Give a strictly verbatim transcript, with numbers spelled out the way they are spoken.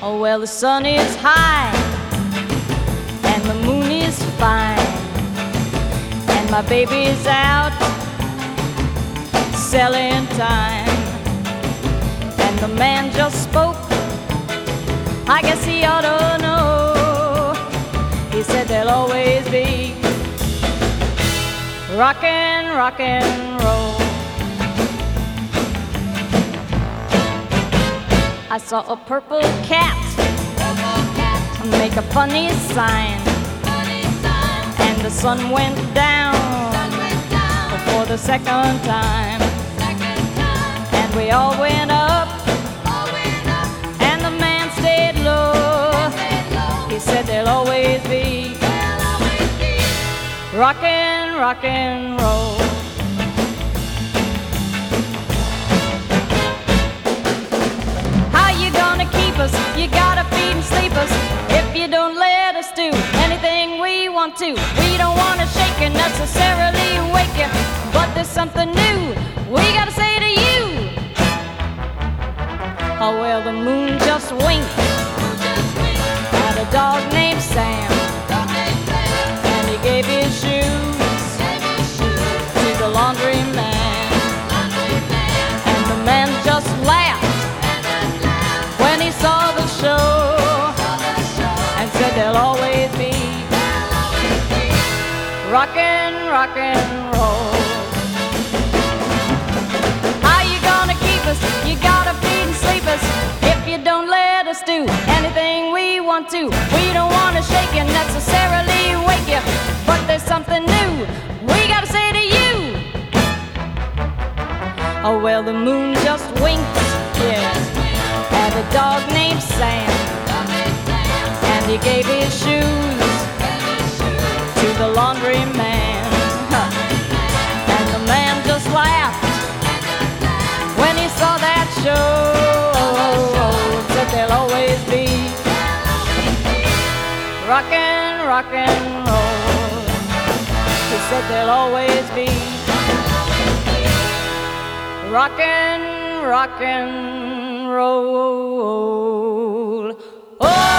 Oh, well, the sun is high and the moon is fine, and my baby's out selling time. And the man just spoke, I guess he ought to know. He said there'll always be rockin', rockin' roll. I saw a purple cat, purple cat make a funny sign, funny sign. And the sun went down, sun went down for the second time. second time. And we all went up, all went up. And the man stayed low. stayed low. He said there'll always be, there'll always be rockin', rockin' roll. You gotta feed and sleep us if you don't let us do anything we want to. We don't wanna shake and necessarily wake you, but there's something new we gotta say to you. Oh, well, the moon just winked at a dog named Sam, and he gave his shoes to the laundry man, and the man just laughed when he saw the show, and said there'll always be rockin', rockin' roll. How you gonna keep us? You gotta feed and sleep us if you don't let us do anything we want to. We don't wanna shake and necessarily wake you, but there's something new we gotta say to you. Oh, well, the moon just winked, yeah, at a dog named Sam, and he gave his shoes to the laundry man, and the man just laughed when he saw that show. Said there'll always be rockin', rockin' roll. He said there'll always be rockin', rockin' roll. Oh!